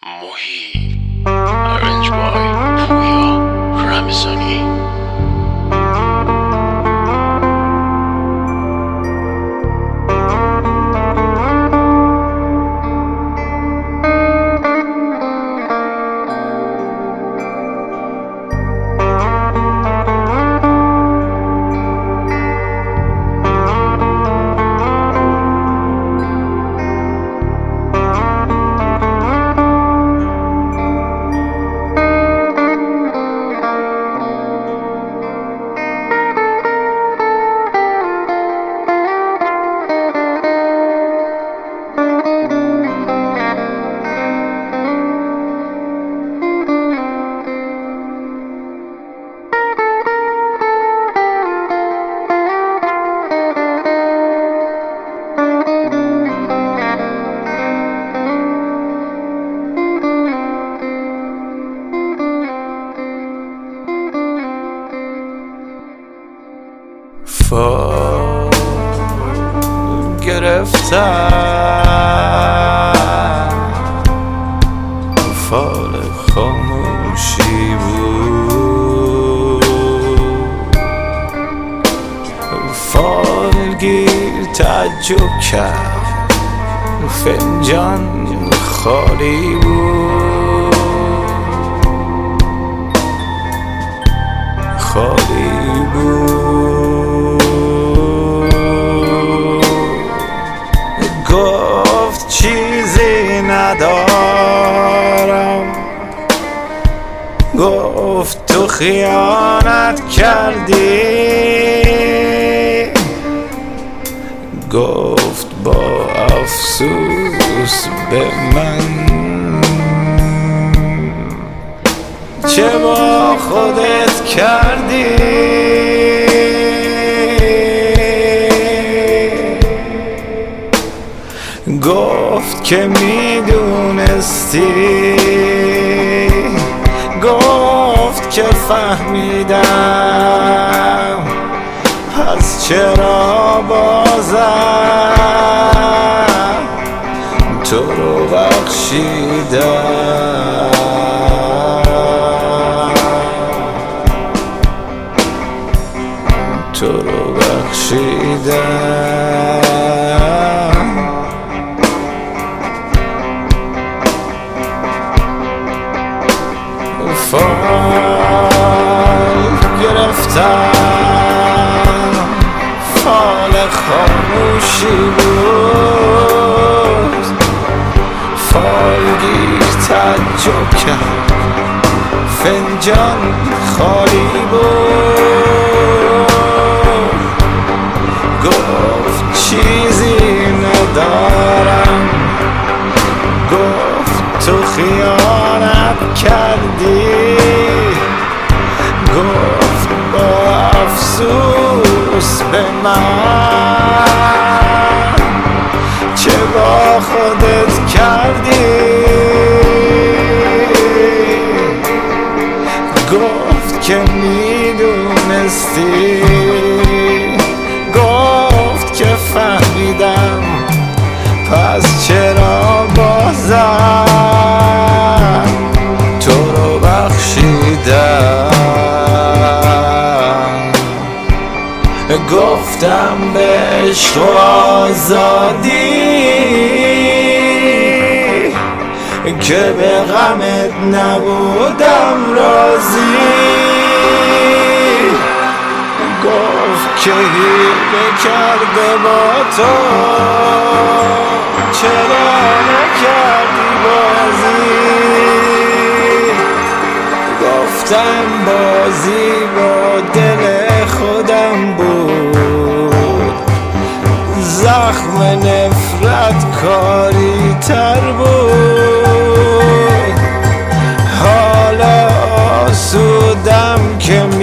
Mohi, arranged by Puya Ramazani. فال گرفتم، فال خاموشی بود، فالگیر تعجب کرد، فنجان خالی بود، خالی بود. گفت چیزی ندارم، گفت تو خیانت کردی، گفت با افسوس به من چه با خودت کردی. گفت که میدونستی، گفت که فهمیدم، پس چرا بازم تو رو بخشیدم، تو رو بخشیدم. فال گرفتم، فال خاموشی بود، فالگیر تعجب کرد، فنجان خالی بود. گفت چیزی ندارم، گفت تو خیانت کردی، گفت با افسوس به من چه با خودت کردی. گفت که میدونستی، گفت که فهمیدم، پس چرا بازم تو رو بخشیدم. گفتم به عشق و آزادی که به غمت نبودم راضی، گفت که هیله کرده با تو، چرا نکردی بازی. گفتم بازی با دل خودم بود، زخم نفرت کاری تر بود. حالا آسودم که